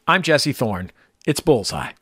I'm Jesse Thorne. It's Bullseye.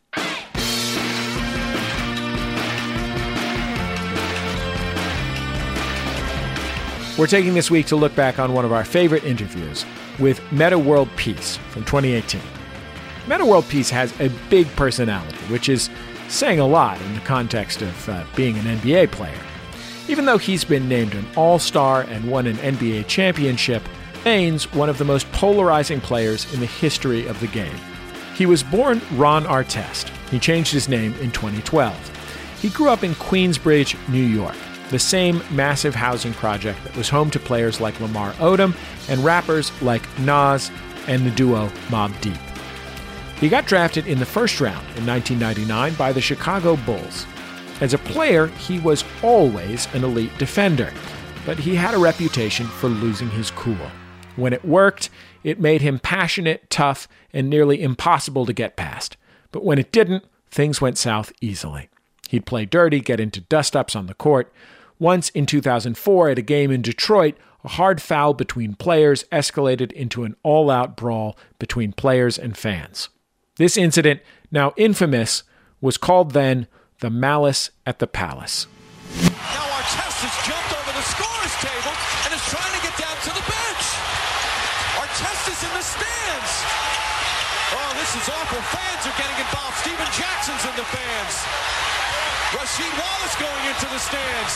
We're taking this week to look back on one of our favorite interviews with Metta World Peace from 2018. Metta World Peace has a big personality, which is saying a lot in the context of being an NBA player. Even though he's been named an All-Star and won an NBA championship, remains one of the most polarizing players in the history of the game. He was born Ron Artest. He changed his name in 2012. He grew up in Queensbridge, New York, the same massive housing project that was home to players like Lamar Odom and rappers like Nas and the duo Mobb Deep. He got drafted in the first round in 1999 by the Chicago Bulls. As a player, he was always an elite defender, but he had a reputation for losing his cool. When it worked, it made him passionate, tough, and nearly impossible to get past. But when it didn't, things went south easily. He'd play dirty, get into dust-ups on the court. Once in 2004 at a game in Detroit, a hard foul between players escalated into an all-out brawl between players and fans. This incident, now infamous, was called then the Malice at the Palace. Now Artest has jumped over the scorer's table and is trying to get down to the bench. Artest is in the stands. Oh, this is awful. Fans are getting involved. Steven Jackson's in the fans. Rasheed Wallace going into the stands.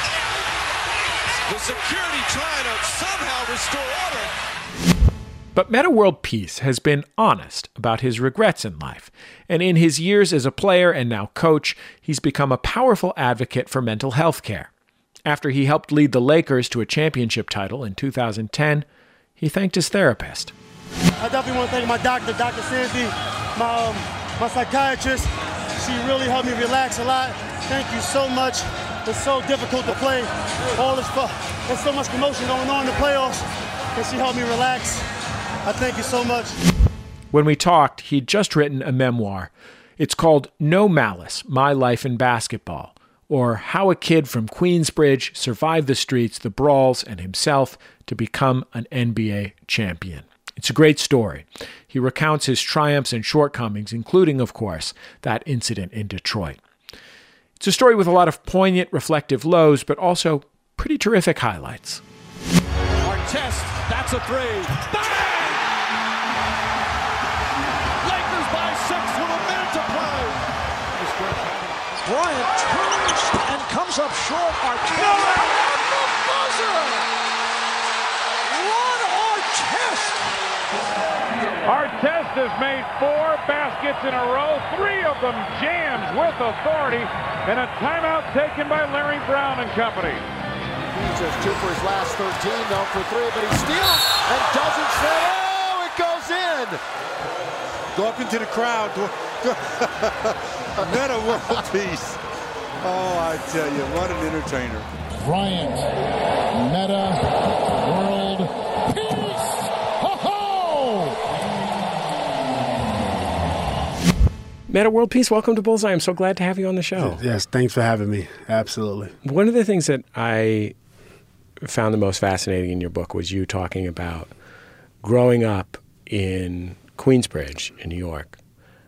The security trying to somehow restore order. But Metta World Peace has been honest about his regrets in life. And in his years as a player and now coach, he's become a powerful advocate for mental health care. After he helped lead the Lakers to a championship title in 2010, he thanked his therapist. I definitely want to thank my doctor, Dr. Sandy, my psychiatrist. She really helped me relax a lot. Thank you so much. It's so difficult to play. There's so much commotion going on in the playoffs, and she helped me relax. I thank you so much. When we talked, he'd just written a memoir. It's called No Malice, My Life in Basketball, or How a Kid from Queensbridge Survived the Streets, the Brawls, and Himself to Become an NBA Champion. It's a great story. He recounts his triumphs and shortcomings, including, of course, that incident in Detroit. It's a story with a lot of poignant, reflective lows, but also pretty terrific highlights. Artest, that's a three. Bang! Lakers by 6 with a minute to play. Bryant turns and comes up short. Artest at the buzzer. Ron Artest. Artest has made 4 baskets in a row, 3 of them jams with authority, and a timeout taken by Larry Brown and company. He just 2 for his last 13, though for 3, but he steals and doesn't say, oh, it goes in. Go up into the crowd. Metta World Peace. Oh, I tell you, what an entertainer. Bryant, Metta World Peace. Metta World Peace, welcome to Bullseye. I'm so glad to have you on the show. Yes, thanks for having me. Absolutely. One of the things that I found the most fascinating in your book was you talking about growing up in Queensbridge in New York.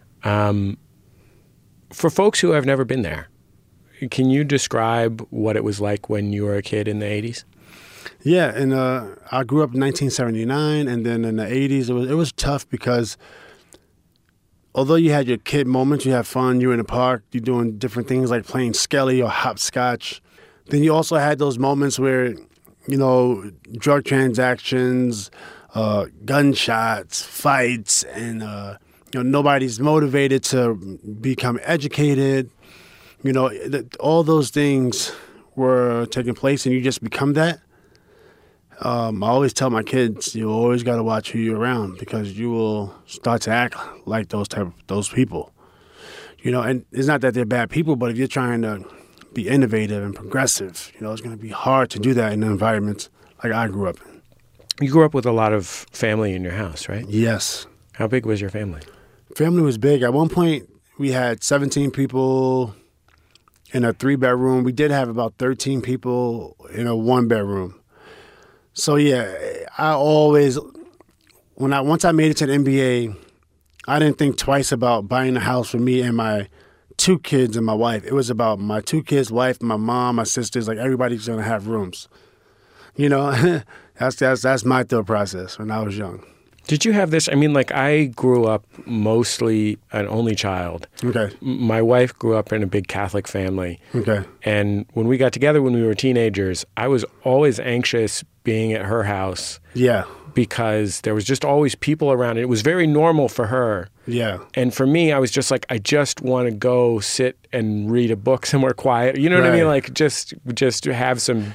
For folks who have never been there, can you describe what it was like when you were a kid in the 80s? Yeah, and I grew up in 1979, and then in the 80s, it was tough because although you had your kid moments, you have fun, you're in the park, you're doing different things like playing skelly or hopscotch. Then you also had those moments where, drug transactions, gunshots, fights, and nobody's motivated to become educated. All those things were taking place, and you just become that. I always tell my kids, you always got to watch who you're around because you will start to act like those people. And it's not that they're bad people, but if you're trying to be innovative and progressive, it's going to be hard to do that in an environment like I grew up in. You grew up with a lot of family in your house, right? Yes. How big was your family? Family was big. At one point, we had 17 people in a 3-bedroom. We did have about 13 people in a 1-bedroom. So, yeah, I always, once I made it to the NBA, I didn't think twice about buying a house for me and my 2 kids and my wife. It was about my 2 kids, wife, my mom, my sisters. Like, everybody's going to have rooms. You know, that's my thought process when I was young. Did you have this? I mean, like, I grew up mostly an only child. Okay. My wife grew up in a big Catholic family. Okay. And when we got together when we were teenagers, I was always anxious being at her house. Yeah. Because there was just always people around. It was very normal for her. Yeah. And for me, I was just like, I just want to go sit and read a book somewhere quiet. You know what I mean? Like, just to have some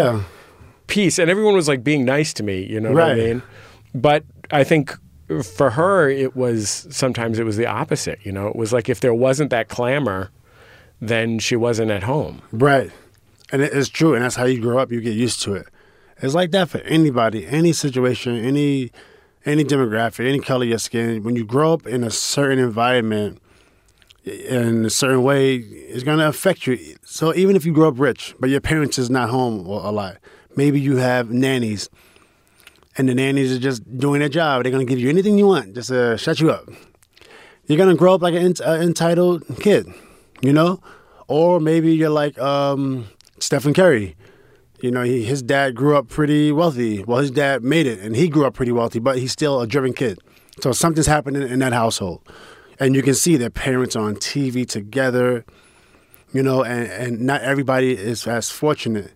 peace. And everyone was like being nice to me. You know what I mean? But I think for her, sometimes it was the opposite. You know, it was like if there wasn't that clamor, then she wasn't at home. Right. And it's true. And that's how you grow up. You get used to it. It's like that for anybody, any situation, any demographic, any color of your skin. When you grow up in a certain environment, in a certain way, it's going to affect you. So even if you grow up rich, but your parents is not home a lot, maybe you have nannies, and the nannies are just doing their job. They're going to give you anything you want, just to shut you up. You're going to grow up like an entitled kid, you know? Or maybe you're like Stephen Curry. You know, his dad grew up pretty wealthy. Well, his dad made it, and he grew up pretty wealthy, but he's still a driven kid. So something's happening in that household. And you can see their parents are on TV together, you know, and not everybody is as fortunate.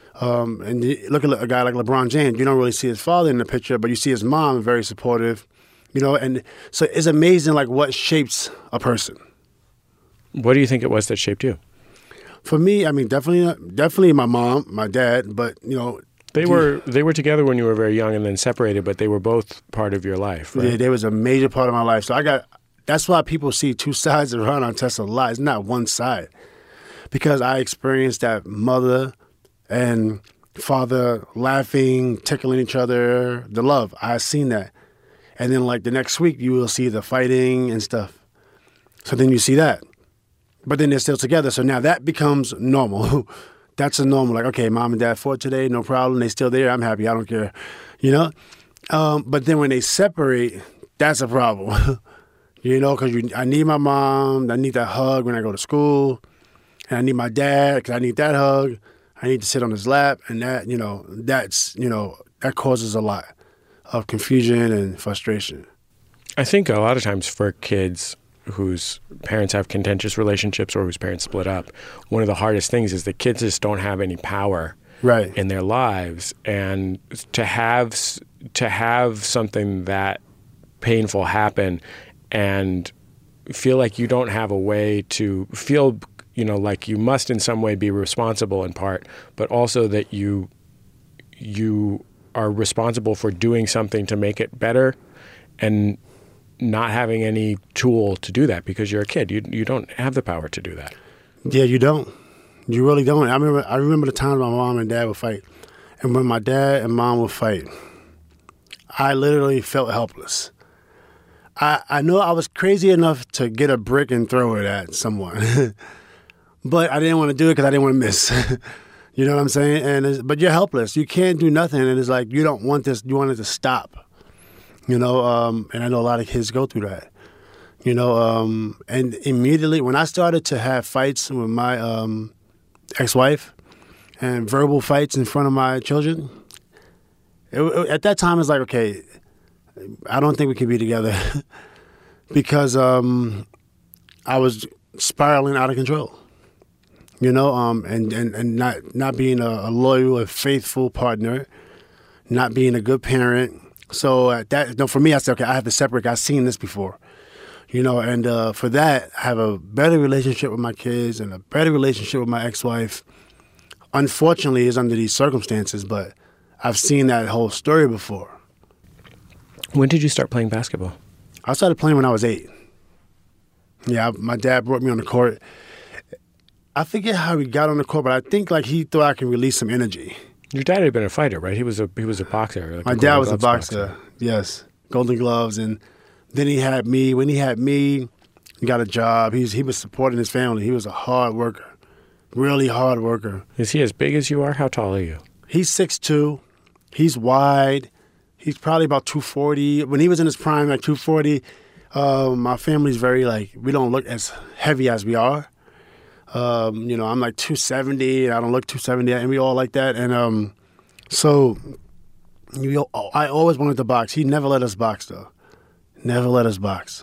And look at a guy like LeBron James. You don't really see his father in the picture, but you see his mom, very supportive, you know. And so it's amazing, like, what shapes a person. What do you think it was that shaped you? For me, I mean, definitely my mom, my dad, but, you know. They were together when you were very young and then separated, but they were both part of your life, right? Yeah, they was a major part of my life. So that's why people see 2 sides of Ron Artest a lot. It's not one side. Because I experienced that mother and father laughing, tickling each other, the love. I seen that. And then, like, the next week, you will see the fighting and stuff. So then you see that. But then they're still together, so now that becomes normal. That's a normal, like, okay, mom and dad fought today, no problem. They still there, I'm happy, I don't care, you know? But then when they separate, that's a problem, you know, because I need my mom, I need that hug when I go to school, and I need my dad because I need that hug. I need to sit on his lap, and that, you know, that causes a lot of confusion and frustration. I think a lot of times for kids whose parents have contentious relationships or whose parents split up, one of the hardest things is that kids just don't have any power in their lives. And to have something that painful happen and feel like you don't have a way to feel, you know, like you must in some way be responsible in part, but also that you are responsible for doing something to make it better and not having any tool to do that because you're a kid. You don't have the power to do that. Yeah, you don't. You really don't. I remember the times my mom and dad would fight. And when my dad and mom would fight, I literally felt helpless. I know I was crazy enough to get a brick and throw it at someone. But I didn't want to do it because I didn't want to miss. You know what I'm saying? But you're helpless. You can't do nothing. And it's like, you don't want this. You want it to stop. You know, and I know a lot of kids go through that. You know, and immediately when I started to have fights with my ex-wife and verbal fights in front of my children, at that time it's like, okay, I don't think we can be together because I was spiraling out of control. You know, and not being a loyal, a faithful partner, not being a good parent. So for me, I said, okay, I have to separate. I've seen this before, you know, and for that, I have a better relationship with my kids and a better relationship with my ex-wife. Unfortunately, it's under these circumstances, but I've seen that whole story before. When did you start playing basketball? I started playing when I was 8. Yeah, my dad brought me on the court. I forget how he got on the court, but I think like he thought I could release some energy. Your dad had been a fighter, right? He was a boxer. Like my dad was a boxer. Yes, Golden Gloves, and then he had me. When he had me, he got a job. He was supporting his family. He was a hard worker, really hard worker. Is he as big as you are? How tall are you? He's 6'2". He's wide. He's probably about 240. When he was in his prime, like 240. My family's very, like, we don't look as heavy as we are. You know, I'm like 270, and I don't look 270, and we all like that. And so I always wanted to box. He never let us box, though. Never let us box.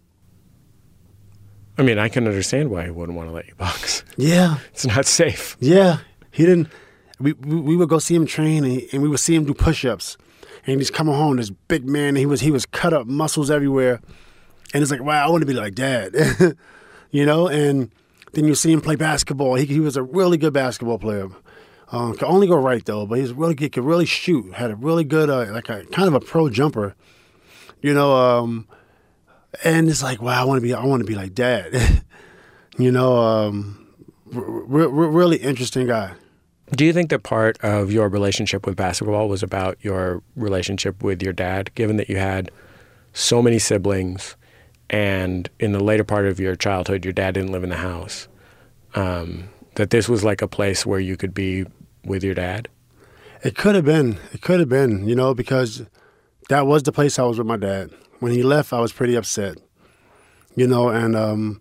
I mean, I can understand why he wouldn't want to let you box. Yeah. It's not safe. Yeah. He didn't. We would go see him train, and we would see him do push-ups. And he's coming home, this big man, and he was cut up, muscles everywhere. And it's like, wow, I want to be like Dad. You know? And then you see him play basketball. He was a really good basketball player. Could only go right, though, but he could really shoot. Had a really good, like a kind of a pro jumper. You know, and it's like, wow, I want to be like Dad. You know, really interesting guy. Do you think that part of your relationship with basketball was about your relationship with your dad, given that you had so many siblings and in the later part of your childhood, your dad didn't live in the house, that this was like a place where you could be with your dad? It could have been. It could have been, you know, because that was the place I was with my dad. When he left, I was pretty upset, you know, and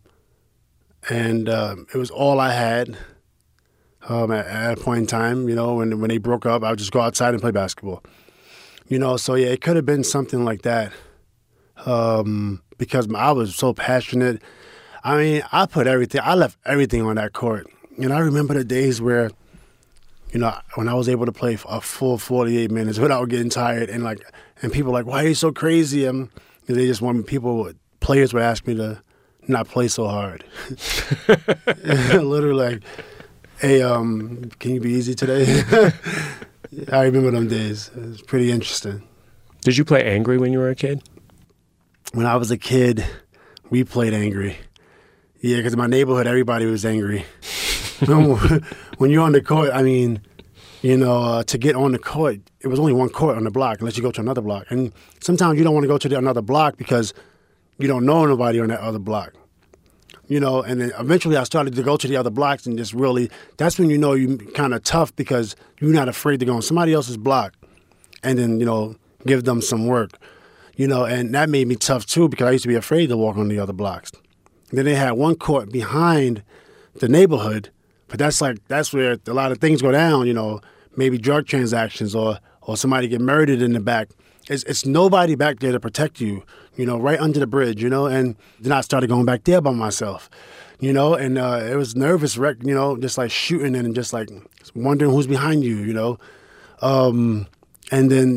it was all I had at a point in time, you know. When they broke up, I would just go outside and play basketball, you know. So, yeah, it could have been something like that because I was so passionate. I mean, I left everything on that court. And I remember the days where, you know, when I was able to play a full 48 minutes without getting tired, and people were like, why are you so crazy? They just want players would ask me to not play so hard. Literally like, hey, can you be easy today? I remember them days. It was pretty interesting. Did you play angry when you were a kid? When I was a kid, we played angry. Yeah, because in my neighborhood, everybody was angry. When you're on the court, I mean, you know, to get on the court, it was only one court on the block unless you go to another block. And sometimes you don't want to go to another block because you don't know nobody on that other block. You know, and then eventually I started to go to the other blocks and just really, that's when you know you're kind of tough because you're not afraid to go on somebody else's block and then, you know, give them some work. You know, and that made me tough too because I used to be afraid to walk on the other blocks. Then they had one court behind the neighborhood, but that's where a lot of things go down, you know, maybe drug transactions or somebody get murdered in the back. It's nobody back there to protect you, you know, right under the bridge, you know. And then I started going back there by myself, you know, and it was nervous wreck, you know, just like shooting and just like wondering who's behind you, you know. And then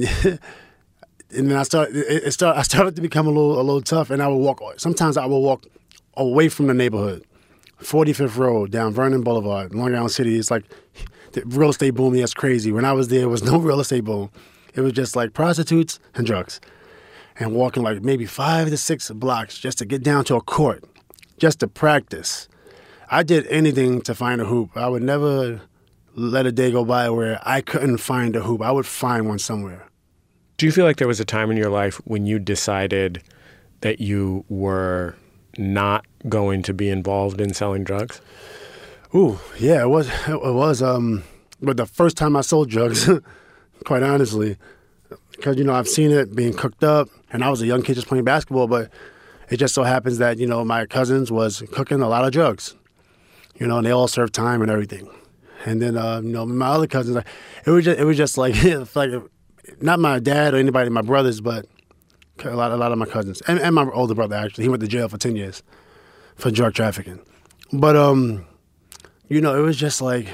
I started to become a little tough, and sometimes I would walk away from the neighborhood, 45th Road, down Vernon Boulevard, Long Island City. It's like the real estate boom, that's crazy. When I was there was no real estate boom. It was just like prostitutes and drugs. And walking like maybe 5 to 6 blocks just to get down to a court, just to practice. I did anything to find a hoop. I would never let a day go by where I couldn't find a hoop. I would find one somewhere. Do you feel like there was a time in your life when you decided that you were not going to be involved in selling drugs? Ooh, yeah, it was. But the first time I sold drugs, quite honestly, because, you know, I've seen it being cooked up, and I was a young kid just playing basketball, but it just so happens that, you know, my cousins was cooking a lot of drugs, you know, and they all served time and everything. And then, you know, my other cousins, it was just like, like not my dad or anybody, my brothers, but a lot of my cousins and my older brother. Actually, he went to jail for 10 years for drug trafficking. But you know, it was just like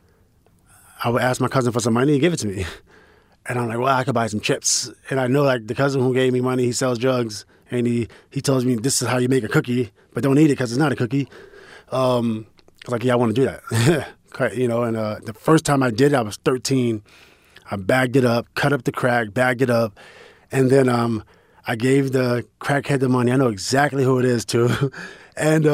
I would ask my cousin for some money, he'd give it to me, and I'm like, well, I could buy some chips. And I know, like, the cousin who gave me money, he sells drugs, and he tells me this is how you make a cookie, but don't eat it because it's not a cookie. I was like, yeah, I want to do that. You know, and the first time I did it, I was 13. I bagged it up, cut up the crack, bagged it up, and then I gave the crackhead the money. I know exactly who it is too, and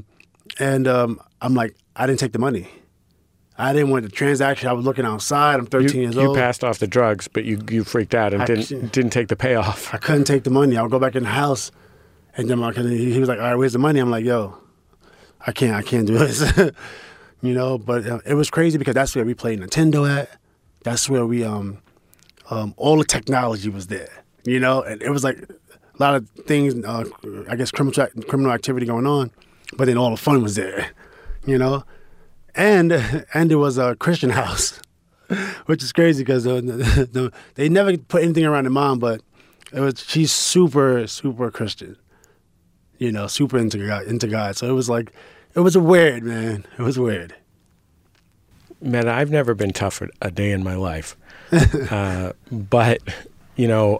I'm like, I didn't take the money. I didn't want the transaction. I was looking outside. I'm 13 years old. You passed off the drugs, but you freaked out and didn't take the payoff. I couldn't take the money. I would go back in the house, and then he was like, all right, where's the money? I'm like, yo, I can't do this. You know, but it was crazy because that's where we played Nintendo at. That's where we all the technology was there. You know, and it was like a lot of things, I guess, criminal activity going on, but then all the fun was there, you know? And it was a Christian house, which is crazy because they never put anything around the mom, but she's super, super Christian, you know, super into God. So it was weird, man. It was weird. Man, I've never been tough a day in my life. But, you know,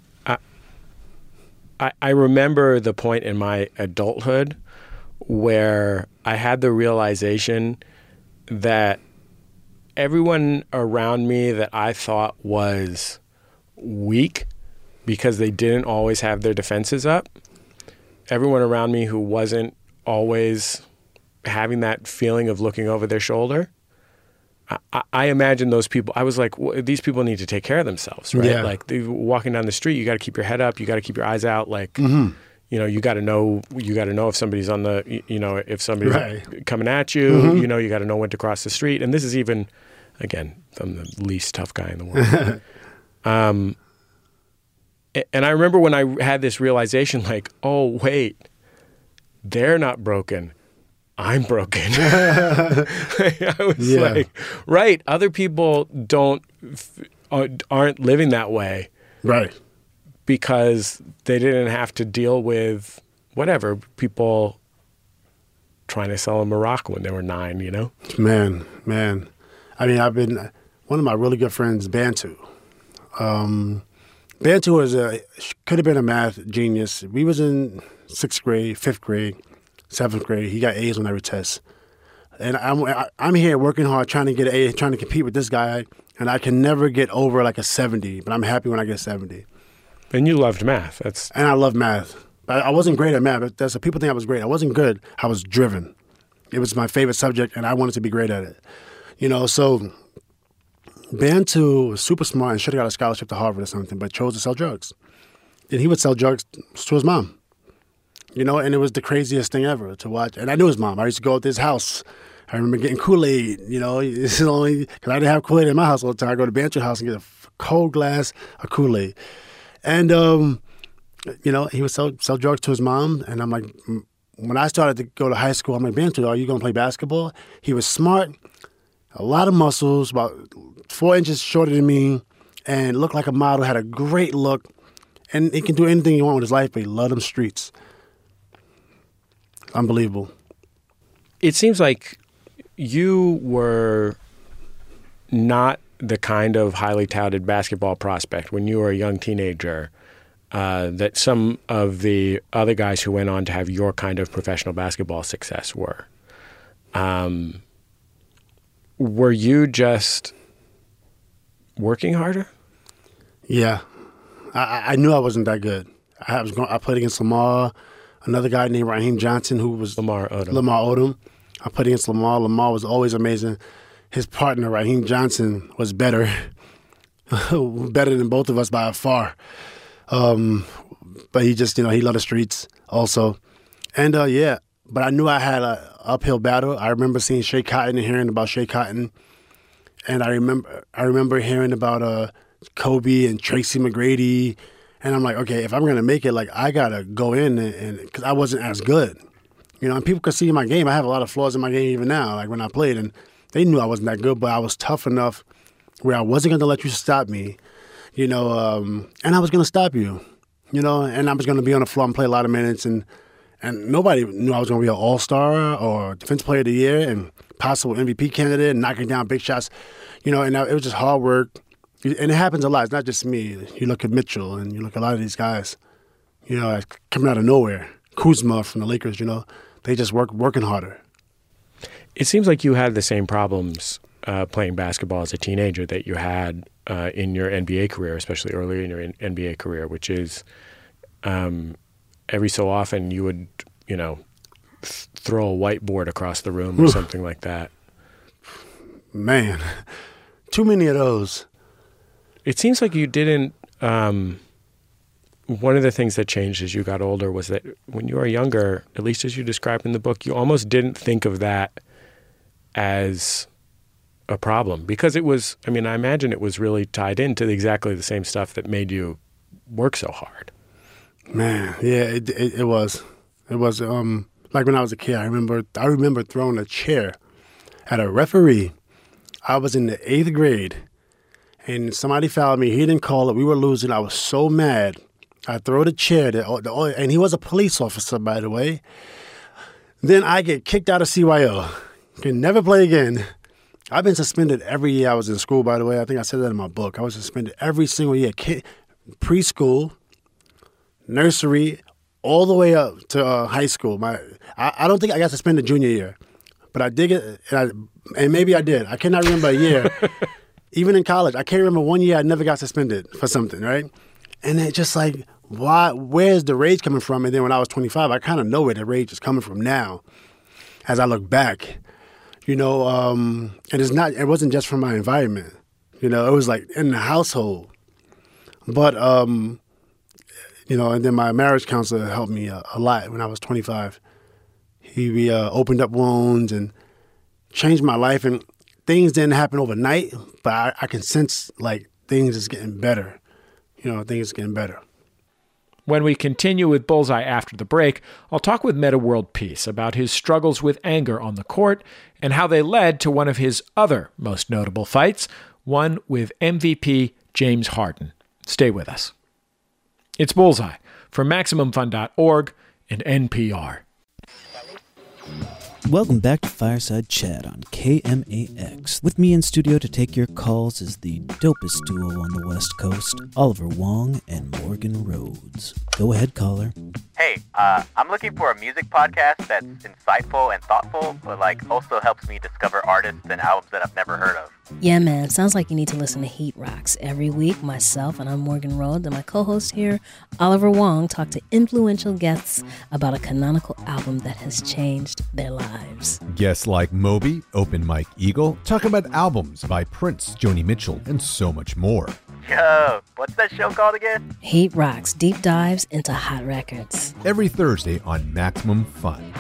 I remember the point in my adulthood where I had the realization that everyone around me that I thought was weak because they didn't always have their defenses up, everyone around me who wasn't always having that feeling of looking over their shoulder, I imagine those people, I was like, well, these people need to take care of themselves, right? Yeah. Like walking down the street, you got to keep your head up. You got to keep your eyes out. Like, you know, you got to know if somebody's on the, you know, if somebody's coming at you, you know, you got to know when to cross the street. And this is even, again, I'm the least tough guy in the world. And I remember when I had this realization, like, oh, wait, they're not broken. I'm broken. I was like, right, other people aren't living that way. Right. Because they didn't have to deal with whatever, people trying to sell them Morocco when they were 9, you know? Man. I mean, one of my really good friends, Bantu. Bantu could have been a math genius. We was in 6th grade, 5th grade, 7th grade. He got A's on every test. And I'm here working hard, trying to get an A, trying to compete with this guy, and I can never get over like a 70, but I'm happy when I get a 70. And you loved math. And I love math. I wasn't great at math. That's what people think I was great. I wasn't good. I was driven. It was my favorite subject, and I wanted to be great at it. You know, so Bantu was super smart and should have got a scholarship to Harvard or something, but chose to sell drugs. And he would sell drugs to his mom. You know, and it was the craziest thing ever to watch. And I knew his mom. I used to go to his house. I remember getting Kool-Aid, you know. This is only because I didn't have Kool-Aid in my house all the time. I go to Bantu's house and get a cold glass of Kool-Aid. And, you know, he would sell drugs to his mom. And I'm like, when I started to go to high school, I'm like, Bantu, are you going to play basketball? He was smart, a lot of muscles, about 4 inches shorter than me, and looked like a model, had a great look. And he can do anything he wants with his life, but he loved them streets. Unbelievable. It seems like you were not the kind of highly touted basketball prospect when you were a young teenager that some of the other guys who went on to have your kind of professional basketball success were. Were you just working harder? Yeah. I knew I wasn't that good. I played against Lamar, another guy named Raheem Johnson, who was Lamar Odom. I played against Lamar. Lamar was always amazing. His partner, Raheem Johnson, was better than both of us by far. But he just, you know, he loved the streets also. And, yeah, but I knew I had an uphill battle. I remember seeing Shea Cotton and hearing about Shea Cotton. And I remember hearing about Kobe and Tracy McGrady. And I'm like, okay, if I'm going to make it, like, I got to go in and because I wasn't as good. You know, and people could see my game. I have a lot of flaws in my game even now, like when I played. And they knew I wasn't that good, but I was tough enough where I wasn't going to let you stop me, you know, and I was going to stop you, you know, and I was going to be on the floor and play a lot of minutes. And nobody knew I was going to be an all-star or Defensive Player of the Year and possible MVP candidate and knocking down big shots, you know, and it was just hard work. And it happens a lot. It's not just me. You look at Mitchell and you look at a lot of these guys, you know, coming out of nowhere. Kuzma from the Lakers, you know, they just working harder. It seems like you had the same problems playing basketball as a teenager that you had in your NBA career, especially early in your NBA career, which is every so often you would, you know, throw a whiteboard across the room or something like that. Man, too many of those. It seems like you didn't. One of the things that changed as you got older was that when you were younger, at least as you described in the book, you almost didn't think of that as a problem because it was, I mean, I imagine it was really tied into exactly the same stuff that made you work so hard. Man, yeah, it was. It was like when I was a kid. I remember throwing a chair at a referee. I was in the 8th grade, and somebody fouled me. He didn't call it. We were losing. I was so mad. I throw the chair, and he was a police officer, by the way. Then I get kicked out of CYO. Can never play again. I've been suspended every year I was in school, by the way. I think I said that in my book. I was suspended every single year. Preschool, nursery, all the way up to high school. I don't think I got suspended junior year, but I did get, and maybe I did. I cannot remember a year. Even in college, I can't remember one year I never got suspended for something, right? And it's just like, why? Where's the rage coming from? And then when I was 25, I kind of know where the rage is coming from now, as I look back. You know, and it wasn't just from my environment. You know, it was like in the household. But, you know, and then my marriage counselor helped me a lot when I was 25. He opened up wounds and changed my life. And things didn't happen overnight, but I can sense, like, things is getting better. You know, things are getting better. When we continue with Bullseye after the break, I'll talk with Metta World Peace about his struggles with anger on the court and how they led to one of his other most notable fights, one with MVP James Harden. Stay with us. It's Bullseye from MaximumFun.org and NPR. Welcome back to Fireside Chat on KMAX. With me in studio to take your calls is the dopest duo on the West Coast, Oliver Wong and Morgan Rhodes. Go ahead, caller. Hey, I'm looking for a music podcast that's insightful and thoughtful, but also helps me discover artists and albums that I've never heard of. Yeah, man. Sounds like you need to listen to Heat Rocks. Every week, myself, and I'm Morgan Rhodes, and my co-host here, Oliver Wong, talk to influential guests about a canonical album that has changed their lives. Guests like Moby, Open Mike Eagle, talk about albums by Prince, Joni Mitchell, and so much more. Yo, what's that show called again? Heat Rocks, deep dives into hot records. Every Thursday on Maximum Fun.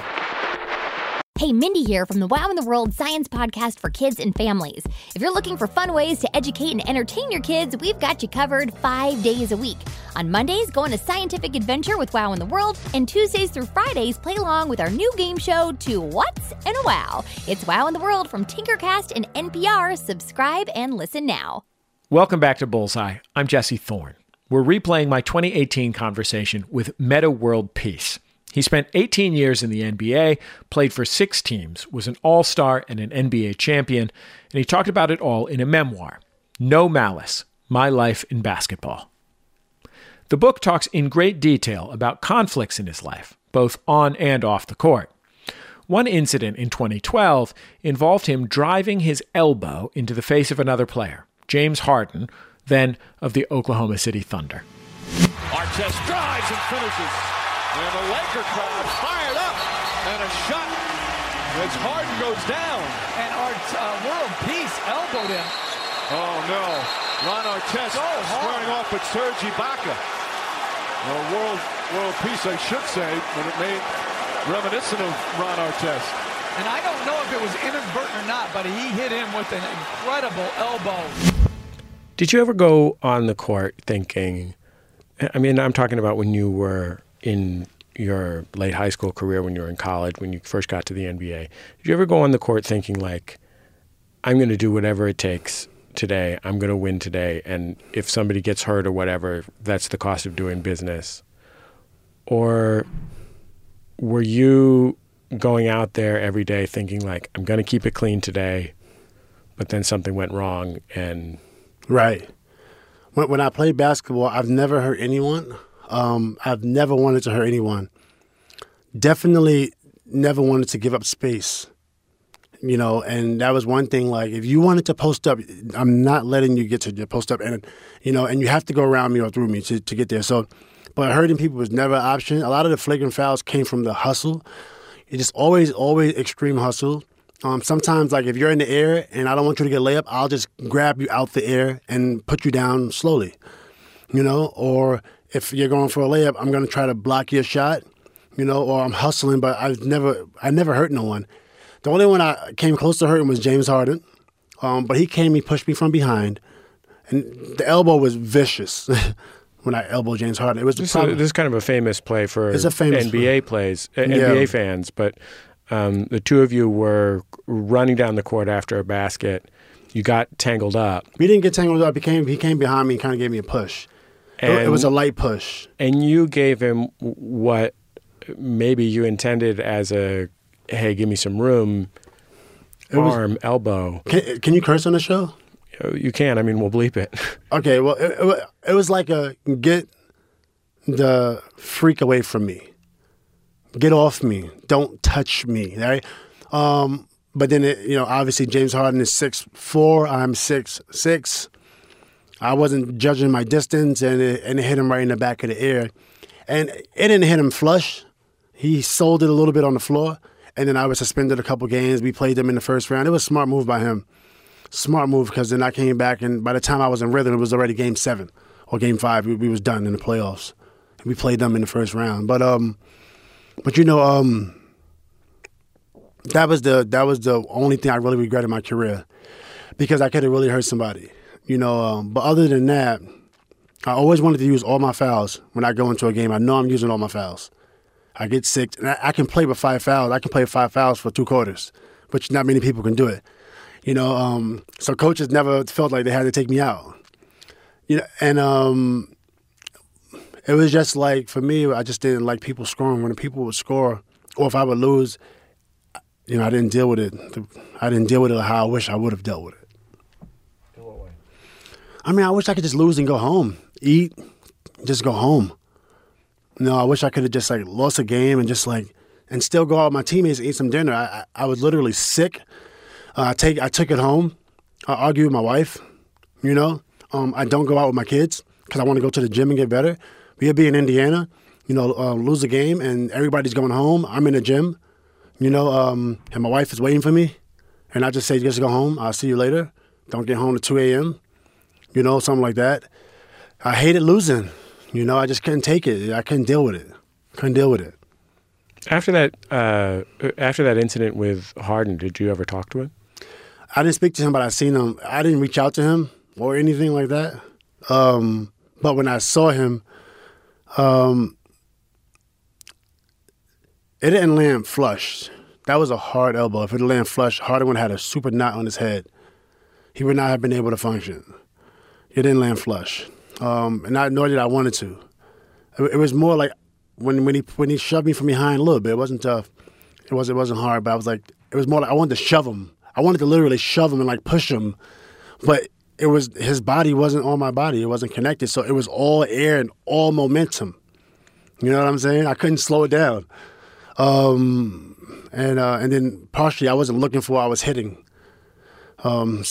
Hey, Mindy here from the Wow in the World Science Podcast for kids and families. If you're looking for fun ways to educate and entertain your kids, we've got you covered 5 days a week. On Mondays, go on a scientific adventure with Wow in the World, and Tuesdays through Fridays, play along with our new game show, Two What's and a Wow. It's Wow in the World from Tinkercast and NPR. Subscribe and listen now. Welcome back to Bullseye. I'm Jesse Thorne. We're replaying my 2018 conversation with Metta World Peace. He spent 18 years in the NBA, played for 6 teams, was an all-star and an NBA champion, and he talked about it all in a memoir, No Malice, My Life in Basketball. The book talks in great detail about conflicts in his life, both on and off the court. One incident in 2012 involved him driving his elbow into the face of another player, James Harden, then of the Oklahoma City Thunder. Artest drives and finishes. And the Laker crowd fired up. And a shot as Harden goes down. And our World Peace elbowed him. Oh, no. Ron Artest squaring off with Serge Ibaka. Well, World Peace, I should say, but it made reminiscent of Ron Artest. And I don't know if it was inadvertent or not, but he hit him with an incredible elbow. Did you ever go on the court thinking, I mean, I'm talking about when you were in your late high school career, when you were in college, when you first got to the NBA, did you ever go on the court thinking like, I'm going to do whatever it takes today, I'm going to win today, and if somebody gets hurt or whatever, that's the cost of doing business? Or were you going out there every day thinking like, I'm going to keep it clean today, but then something went wrong and... Right. When I played basketball, I've never hurt anyone. I've never wanted to hurt anyone. Definitely never wanted to give up space, you know, and that was one thing. Like, if you wanted to post up, I'm not letting you get to the post up, and, you know, and you have to go around me or through me to get there. So, but hurting people was never an option. A lot of the flagrant fouls came from the hustle. It just always extreme hustle. Sometimes, like, if you're in the air and I don't want you to get a layup, I'll just grab you out the air and put you down slowly, you know, or if you're going for a layup, I'm going to try to block your shot, you know, or I'm hustling, but I never hurt no one. The only one I came close to hurting was James Harden, but he pushed me from behind, and the elbow was vicious. when I elbowed James Harden. It was this is kind of a famous play for NBA NBA fans, but the two of you were running down the court after a basket. You got tangled up. We didn't get tangled up. He came behind me and kind of gave me a push. It was a light push. And you gave him what maybe you intended as a, hey, give me some room, elbow. Can you curse on the show? You can. I mean, we'll bleep it. Okay, well, it was like a get the freak away from me. Get off me. Don't touch me, right? But then, obviously James Harden is 6'4", I'm 6'6". I wasn't judging my distance, and it hit him right in the back of the ear. And it didn't hit him flush. He sold it a little bit on the floor, and then I was suspended a couple games. We played them in the first round. It was a smart move by him. Smart move, because then I came back, and by the time I was in rhythm, it was already Game 7 or Game 5. We was done in the playoffs. We played them in the first round. But that was the only thing I really regret in my career, because I could have really hurt somebody. But other than that, I always wanted to use all my fouls when I go into a game. I know I'm using all my fouls. I get sick, and I can play with 5 fouls. I can play 5 fouls for 2 quarters, which not many people can do it. So coaches never felt like they had to take me out. And it was just like, for me, I just didn't like people scoring. When people would score, or if I would lose, I didn't deal with it. I didn't deal with it how I wish I would have dealt with it. In what way? I mean, I wish I could just lose and go home, eat, just go home. I wish I could have just lost a game and just and still go out with my teammates and eat some dinner. I was literally sick. I took it home. I argue with my wife. I don't go out with my kids because I want to go to the gym and get better. We'll be in Indiana, lose a game, and everybody's going home. I'm in the gym, and my wife is waiting for me. And I just say, just go home. I'll see you later. Don't get home at 2 a.m., something like that. I hated losing. I just couldn't take it. I couldn't deal with it. After that incident with Harden, did you ever talk to him? I didn't speak to him, but I seen him. I didn't reach out to him or anything like that. But when I saw him, it didn't land flush. That was a hard elbow. If it had landed flush, Harden would have had a super knot on his head. He would not have been able to function. It didn't land flush, nor did I want it to. It was more like when he shoved me from behind a little bit. It wasn't tough. It wasn't hard, but it was more like I wanted to shove him. I wanted to literally shove him and push him, but his body wasn't on my body. It wasn't connected, so it was all air and all momentum. You know what I'm saying? I couldn't slow it down. And then partially I wasn't looking for what I was hitting. And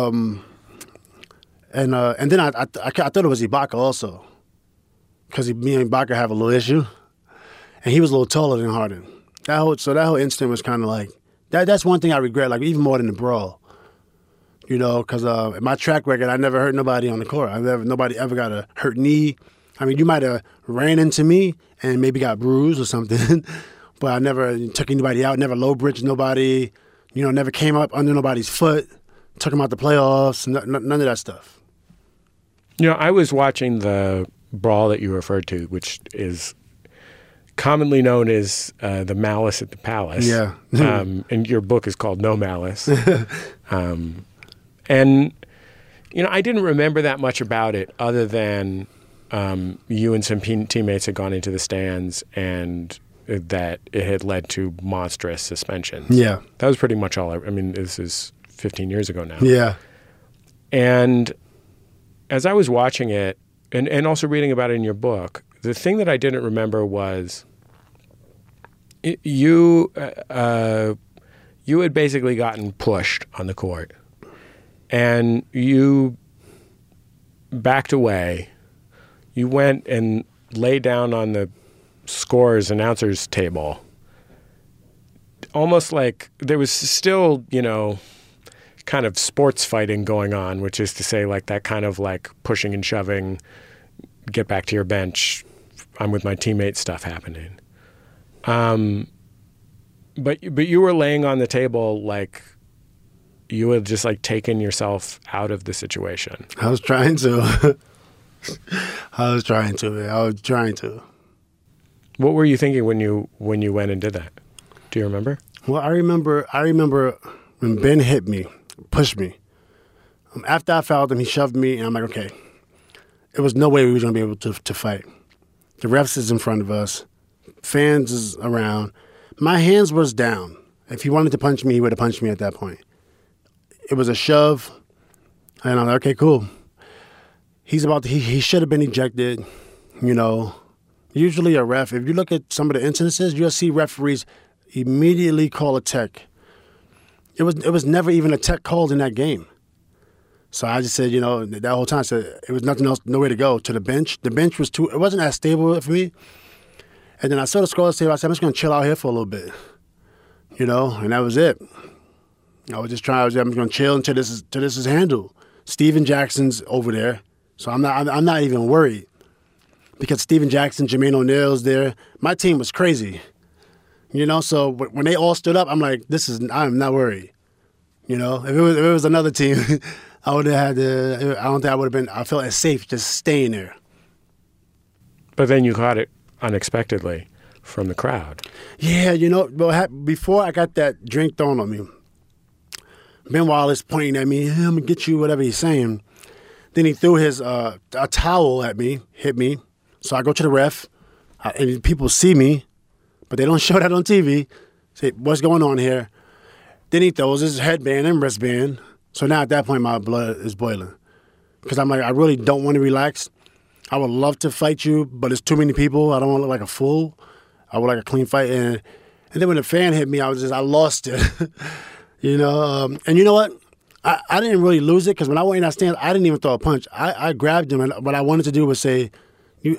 then I thought it was Ibaka also, because me and Ibaka have a little issue, and he was a little taller than Harden. So that whole incident was kind of like that. That's one thing I regret, even more than the brawl. Because in my track record, I never hurt nobody on the court. Nobody ever got a hurt knee. I mean, you might have ran into me and maybe got bruised or something, but I never took anybody out, never low bridged nobody, never came up under nobody's foot, took them out the playoffs, none of that stuff. I was watching the brawl that you referred to, which is commonly known as the Malice at the Palace. Yeah. And your book is called No Malice. And, I didn't remember that much about it other than you and some teammates had gone into the stands and that it had led to monstrous suspensions. Yeah. That was pretty much all. This is 15 years ago now. Yeah. And as I was watching it and also reading about it in your book, the thing that I didn't remember was you had basically gotten pushed on the court. And you backed away. You went and lay down on the scorer's announcer's table. Almost like there was still, kind of sports fighting going on, which is to say that kind of pushing and shoving, get back to your bench, I'm with my teammate stuff happening. But you were laying on the table you had just taken yourself out of the situation. I was trying to. I was trying to, man. I was trying to. What were you thinking when you went and did that? Do you remember? Well, I remember when Ben hit me, pushed me. After I fouled him, he shoved me, and I'm like, okay. It was no way we were going to be able to fight. The refs is in front of us. Fans is around. My hands was down. If he wanted to punch me, he would have punched me at that point. It was a shove, and I'm like, okay, cool. He should have been ejected, you know. Usually a ref, if you look at some of the incidences, you'll see referees immediately call a tech. It was never even a tech called in that game. So I just said, you know, that whole time I said it was nothing else, nowhere to go. To the bench. The bench was it wasn't as stable for me. And then I saw the scoreless table. I said, I'm just going to chill out here for a little bit. You know, and that was it. I'm just going to chill until this is handled. Steven Jackson's over there. So I'm not even worried. Because Steven Jackson, Jermaine O'Neal's there. My team was crazy. You know, so when they all stood up, I'm like, I'm not worried. You know, if it was another team, I would have had to, I don't think I would have been, I felt as safe just staying there. But then you caught it unexpectedly from the crowd. Yeah, you know, before I got that drink thrown on me, Ben Wallace pointing at me, I'm going to get you, whatever he's saying. Then he threw his a towel at me, hit me. So I go to the ref, and people see me, but they don't show that on TV. Say, what's going on here? Then he throws his headband and wristband. So now at that point, my blood is boiling. Because I'm like, I really don't want to relax. I would love to fight you, but it's too many people. I don't want to look like a fool. I would like a clean fight. And then when the fan hit me, I lost it. You know, and you know what? I didn't really lose it because when I went in that stand, I didn't even throw a punch. I grabbed him, and what I wanted to do was say, you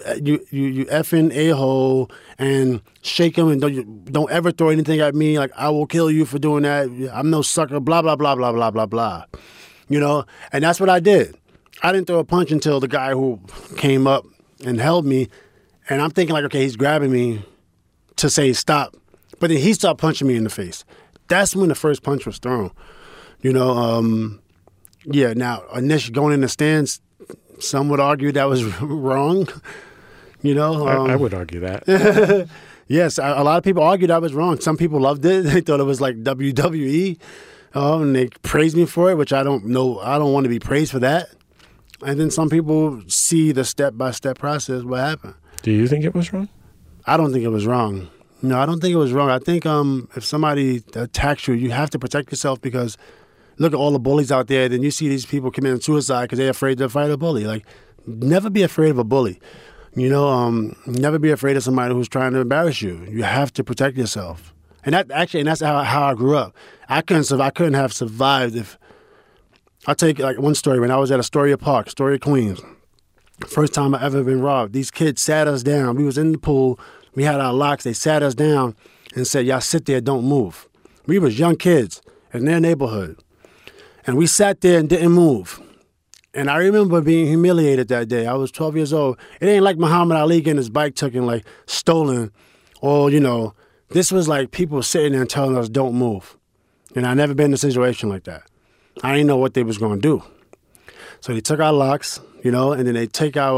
effing a-hole, and shake him, and don't ever throw anything at me. Like, I will kill you for doing that. I'm no sucker, blah, blah, blah, blah, blah, blah, blah. You know, and that's what I did. I didn't throw a punch until the guy who came up and held me, and I'm thinking like, okay, he's grabbing me to say stop. But then he started punching me in the face. That's when the first punch was thrown. You know, yeah, now, initially going in the stands, some would argue that was wrong. You know, I would argue that. Yes, a lot of people argued I was wrong. Some people loved it. They thought it was like WWE, and they praised me for it, which I don't know. I don't want to be praised for that. And then some people see the step-by-step process, what happened. Do you think it was wrong? I don't think it was wrong. No, I don't think it was wrong. I think if somebody attacks you, you have to protect yourself because look at all the bullies out there. Then you see these people committing suicide because they're afraid to fight a bully. Like, never be afraid of a bully. You know, never be afraid of somebody who's trying to embarrass you. You have to protect yourself. And that's how I grew up. I couldn't have survived if. I'll take like one story. When I was at Astoria Park, Astoria, Queens, first time I ever been robbed. These kids sat us down. We was in the pool. We had our locks. They sat us down and said, y'all sit there, don't move. We was young kids in their neighborhood. And we sat there and didn't move. And I remember being humiliated that day. I was 12 years old. It ain't like Muhammad Ali getting his bike taken, like stolen. Or, you know, this was like people sitting there and telling us don't move. And I never been in a situation like that. I didn't know what they was going to do. So they took our locks, you know, and then they didn't take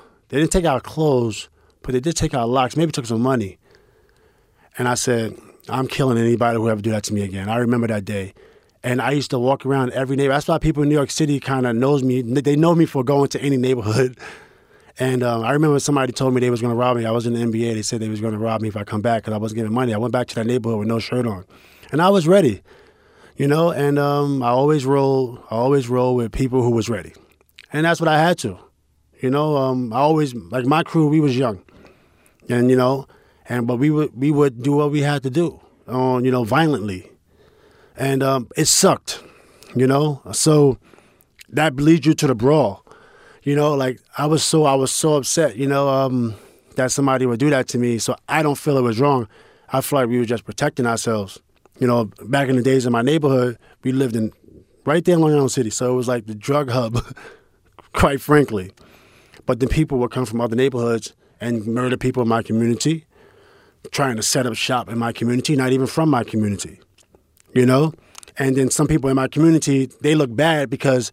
our clothes, but they did take our locks, maybe took some money. And I said, I'm killing anybody who ever do that to me again. I remember that day. And I used to walk around every neighborhood. That's why people in New York City kind of knows me. They know me for going to any neighborhood. And I remember somebody told me they was going to rob me. I was in the NBA. They said they was going to rob me if I come back because I wasn't getting money. I went back to that neighborhood with no shirt on. And I was ready, you know, and I always roll with people who was ready. And that's what I had to. You know, I always, like my crew, we was young. And, you know, but we would do what we had to do, you know, violently. And it sucked, you know. So that leads you to the brawl. You know, like I was so upset, you know, that somebody would do that to me. So I don't feel it was wrong. I feel like we were just protecting ourselves. You know, back in the days in my neighborhood, we lived in right there in Long Island City. So it was like the drug hub, quite frankly. But then people would come from other neighborhoods and murder people in my community, trying to set up shop in my community, not even from my community. You know? And then some people in my community, they look bad because,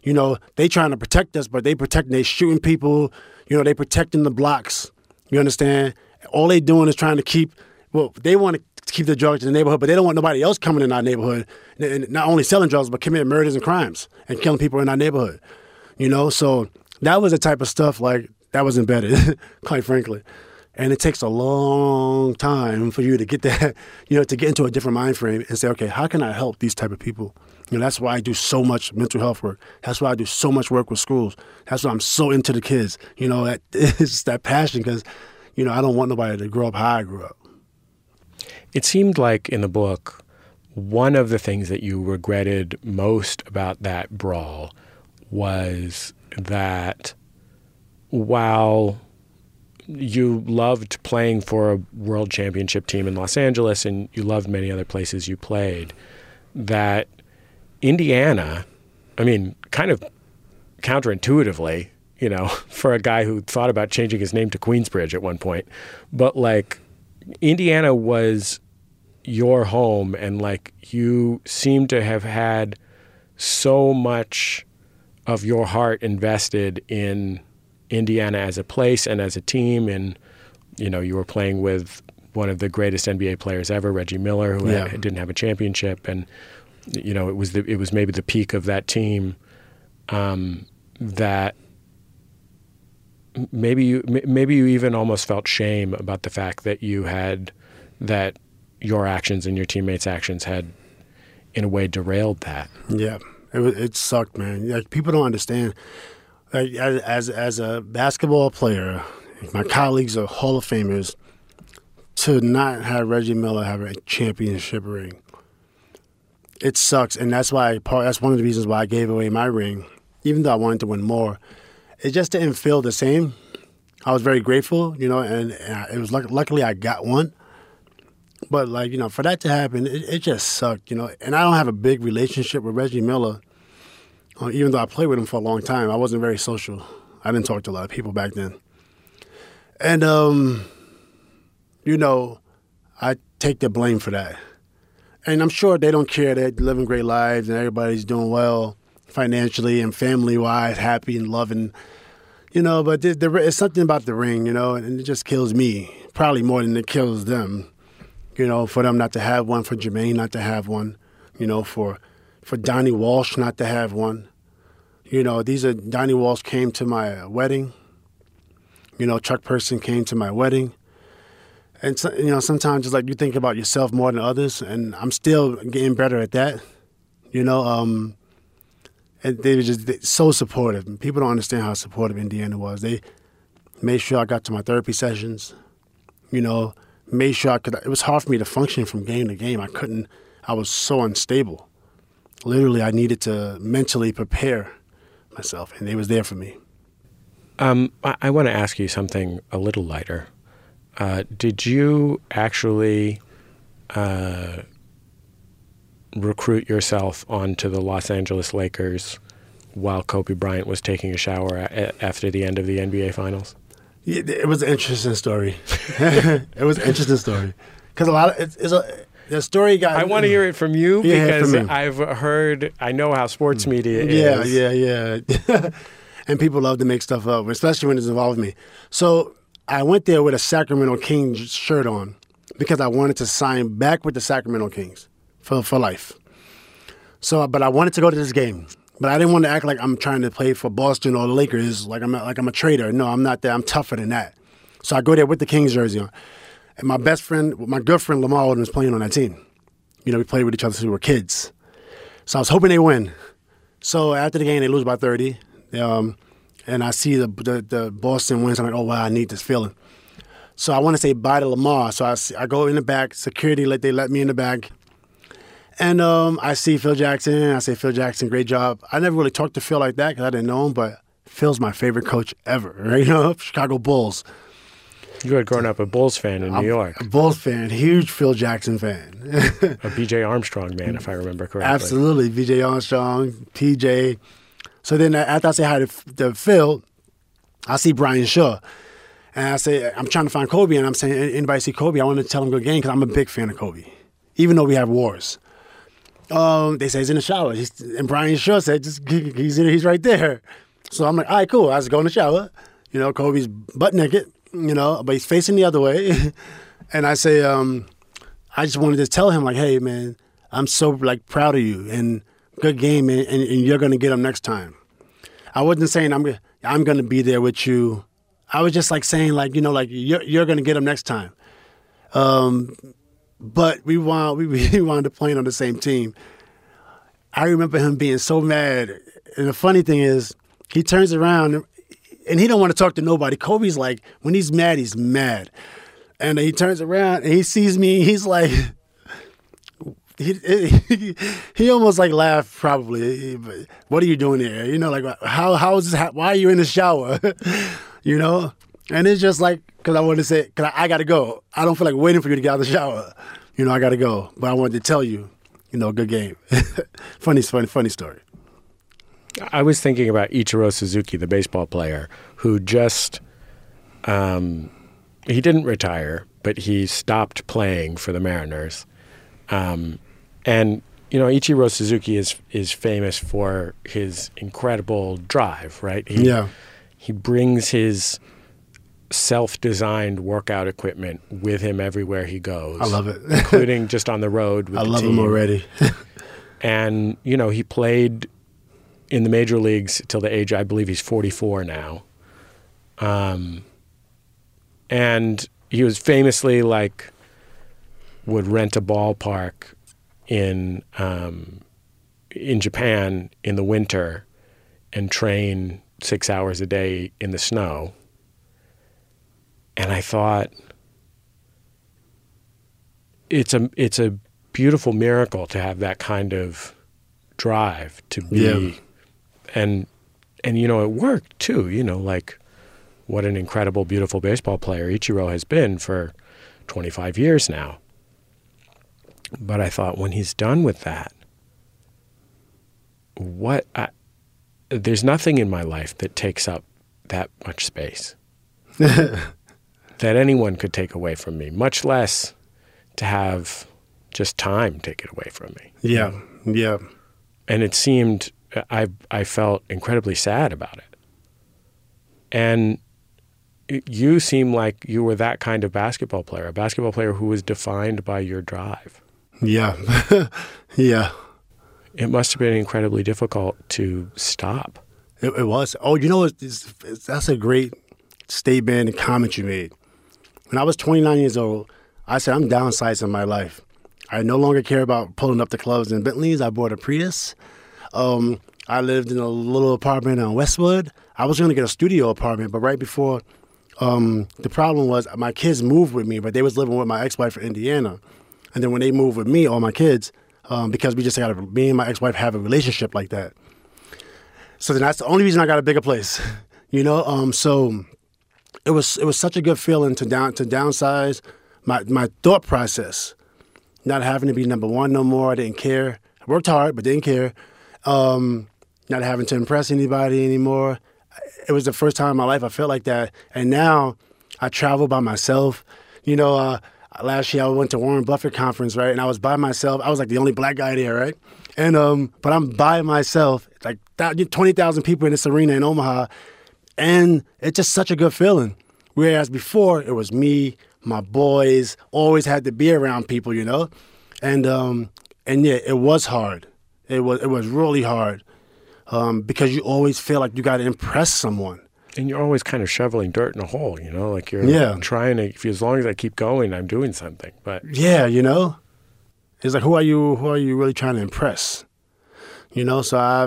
You know, they trying to protect us, but they shooting people. You know, they protecting the blocks. You understand? All they doing is trying to keep, they want to keep the drugs in the neighborhood, but they don't want nobody else coming in our neighborhood and not only selling drugs, but committing murders and crimes and killing people in our neighborhood. You know, so that was the type of stuff like that was embedded, quite frankly. And it takes a long time for you to get that, you know, to get into a different mind frame and say, okay, how can I help these type of people? You know, that's why I do so much mental health work. That's why I do so much work with schools. That's why I'm so into the kids. You know, it's that passion because, you know, I don't want nobody to grow up how I grew up. It seemed like in the book, one of the things that you regretted most about that brawl was that while you loved playing for a world championship team in Los Angeles and you loved many other places you played, that Indiana, I mean, kind of counterintuitively, you know, for a guy who thought about changing his name to Queensbridge at one point, but like Indiana was your home and like you seem to have had so much of your heart invested in Indiana as a place and as a team. And, you know, you were playing with one of the greatest NBA players ever, Reggie Miller, who didn't have a championship. And, you know, it was maybe the peak of that team that maybe you even almost felt shame about the fact that that your actions and your teammates' actions had, in a way, derailed that. Yeah, it sucked, man. Like, people don't understand. Like, as a basketball player, my colleagues are Hall of Famers. To not have Reggie Miller have a championship ring, it sucks, and that's one of the reasons why I gave away my ring, even though I wanted to win more. It just didn't feel the same. I was very grateful, you know, and it was luckily I got one. But, like, you know, for that to happen, it just sucked, you know. And I don't have a big relationship with Reggie Miller. Even though I played with him for a long time, I wasn't very social. I didn't talk to a lot of people back then. And, you know, I take the blame for that. And I'm sure they don't care. They're living great lives and everybody's doing well financially and family-wise, happy and loving, you know. But it's something about the ring, you know, and it just kills me, probably more than it kills them. You know, for them not to have one, for Jermaine not to have one, you know, for Donnie Walsh not to have one. You know, Donnie Walsh came to my wedding. You know, Chuck Person came to my wedding. And, so, you know, sometimes it's like you think about yourself more than others, and I'm still getting better at that. You know, and they were just so supportive. People don't understand how supportive Indiana was. They made sure I got to my therapy sessions, you know, made sure I could. It was hard for me to function from game to game. I was so unstable. Literally, I needed to mentally prepare myself, and they was there for me. I want to ask you something a little lighter. Did you actually recruit yourself onto the Los Angeles Lakers while Kobe Bryant was taking a shower after the end of the NBA Finals? Yeah, it was an interesting story. It was an interesting story. Because a lot of the story got. I want to hear it from you because I know how sports media is. Yeah. And people love to make stuff up, especially when it's involved me. So I went there with a Sacramento Kings shirt on because I wanted to sign back with the Sacramento Kings for life. So, but I wanted to go to this game. But I didn't want to act like I'm trying to play for Boston or the Lakers, like I'm a traitor. No, I'm not that. I'm tougher than that. So I go there with the Kings jersey on. And my good friend Lamar Odom was playing on that team. You know, we played with each other since we were kids. So I was hoping they win. So after the game, they lose by 30. And I see the Boston wins. I'm like, oh, wow, I need this feeling. So I want to say bye to Lamar. So I go in the back. Security, they let me in the back. And I see Phil Jackson. I say, Phil Jackson, great job. I never really talked to Phil like that because I didn't know him, but Phil's my favorite coach ever, right? You know, Chicago Bulls. You had grown up a Bulls fan in New York. A Bulls fan, huge Phil Jackson fan. A B.J. Armstrong man, if I remember correctly. Absolutely, B.J. Armstrong, P.J. So then after I say hi to Phil, I see Brian Shaw. And I say, I'm trying to find Kobe, and I'm saying, anybody see Kobe? I want to tell him good game because I'm a big fan of Kobe, even though we have wars. They say he's in the shower. And Brian Shaw said, he's right there. So I'm like, all right, cool. I just go in the shower. You know, Kobe's butt naked, you know, but he's facing the other way. And I say, I just wanted to tell him, like, hey, man, I'm so, like, proud of you. And good game, and you're going to get him next time. I wasn't saying I'm going to be there with you. I was just, like, saying, like, you know, like, you're going to get him next time. But we wound up playing on the same team. I remember him being so mad. And the funny thing is, he turns around, and he don't want to talk to nobody. Kobe's like, when he's mad, he's mad. And he turns around, and he sees me, he's like, he almost like laughed probably. What are you doing here? You know, like, how is this? Why are you in the shower? You know? And it's just like, because I wanted to say, because I got to go. I don't feel like waiting for you to get out of the shower. You know, I got to go. But I wanted to tell you, you know, good game. funny story. I was thinking about Ichiro Suzuki, the baseball player, who just, he didn't retire, but he stopped playing for the Mariners. And, you know, Ichiro Suzuki is famous for his incredible drive, right? He brings his self-designed workout equipment with him everywhere he goes. I love it. Including just on the road with the team. I love him already. And, you know, he played in the major leagues till the age, I believe he's 44 now. And he was famously, like, would rent a ballpark in Japan in the winter and train 6 hours a day in the snow. And I thought, it's a beautiful miracle to have that kind of drive to be, and you know, it worked too. You know, like, what an incredible, beautiful baseball player Ichiro has been for 25 years now. But I thought, when he's done with that, there's nothing in my life that takes up that much space that anyone could take away from me, much less to have just time take it away from me. Yeah. And it seemed, I felt incredibly sad about it. And you seem like you were that kind of basketball player, a basketball player who was defined by your drive. Yeah. Yeah. It must have been incredibly difficult to stop. It was. Oh, you know, that's a great statement and comment you made. When I was 29 years old, I said, I'm downsizing my life. I no longer care about pulling up the clubs and Bentleys. I bought a Prius. I lived in a little apartment on Westwood. I was going to get a studio apartment, but right before, the problem was my kids moved with me, but they was living with my ex-wife in Indiana. And then when they moved with me, all my kids, because me and my ex-wife have a relationship like that. So then that's the only reason I got a bigger place, you know? So it was such a good feeling to downsize my thought process, not having to be number one no more. I didn't care. I worked hard, but didn't care. Not having to impress anybody anymore. It was the first time in my life I felt like that. And now I travel by myself. You know, last year I went to Warren Buffett conference, right? And I was by myself. I was like the only black guy there, right? And but I'm by myself, like 20,000 people in this arena in Omaha. And it's just such a good feeling. Whereas before, it was me, my boys, always had to be around people, you know? And yeah, it was hard. It was really hard because you always feel like you got to impress someone. And you're always kind of shoveling dirt in a hole, you know? Like you're trying to, as long as I keep going, I'm doing something. But yeah, you know? It's like, who are you really trying to impress? You know, so I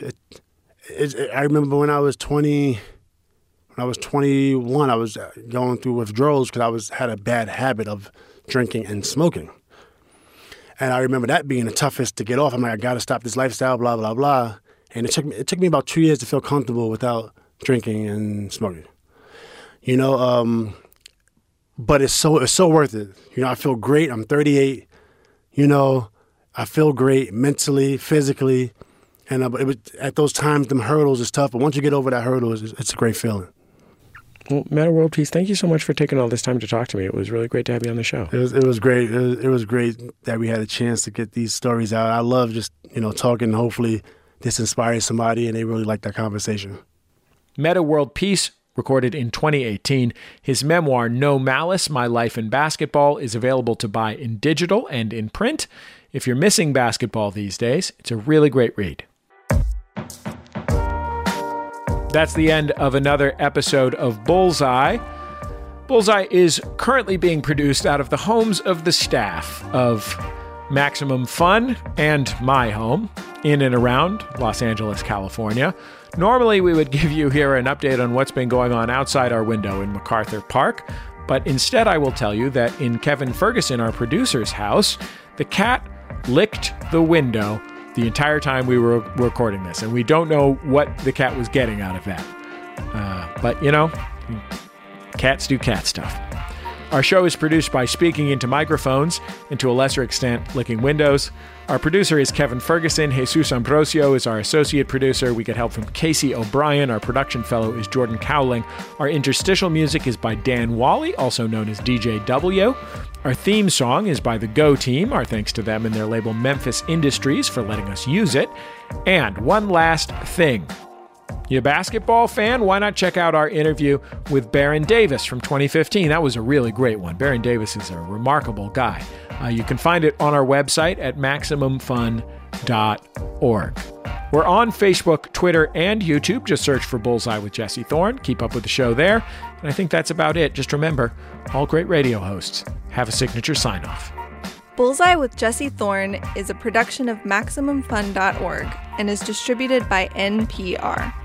remember when I was 21, I was going through withdrawals because I had a bad habit of drinking and smoking. And I remember that being the toughest to get off. I'm like, I got to stop this lifestyle, blah, blah, blah. And it took me about 2 years to feel comfortable without drinking and smoking. You know, but it's so worth it. You know, I feel great. I'm 38. You know, I feel great mentally, physically. And it was, at those times, them hurdles is tough. But once you get over that hurdle, it's a great feeling. Well, Meta World Peace, thank you so much for taking all this time to talk to me. It was really great to have you on the show. It was great. It was great that we had a chance to get these stories out. I love just, talking. Hopefully this inspires somebody and they really like that conversation. Meta World Peace, recorded in 2018. His memoir, No Malice, My Life in Basketball, is available to buy in digital and in print. If you're missing basketball these days, it's a really great read. That's the end of another episode of Bullseye. Bullseye is currently being produced out of the homes of the staff of Maximum Fun and my home in and around Los Angeles, California. Normally, we would give you here an update on what's been going on outside our window in MacArthur Park, but instead I will tell you that in Kevin Ferguson, our producer's house, the cat licked the window the entire time we were recording this, and we don't know what the cat was getting out of that. But, cats do cat stuff. Our show is produced by speaking into microphones and, to a lesser extent, licking windows. Our producer is Kevin Ferguson. Jesus Ambrosio is our associate producer. We get help from Casey O'Brien. Our production fellow is Jordan Cowling. Our interstitial music is by Dan Wally, also known as DJ W. Our theme song is by the Go Team. Our thanks to them and their label Memphis Industries for letting us use it. And one last thing. You a basketball fan? Why not check out our interview with Baron Davis from 2015? That was a really great one. Baron Davis is a remarkable guy. You can find it on our website at MaximumFun.org. We're on Facebook, Twitter, and YouTube. Just search for Bullseye with Jesse Thorne. Keep up with the show there. And I think that's about it. Just remember, all great radio hosts have a signature sign-off. Bullseye with Jesse Thorne is a production of MaximumFun.org and is distributed by NPR.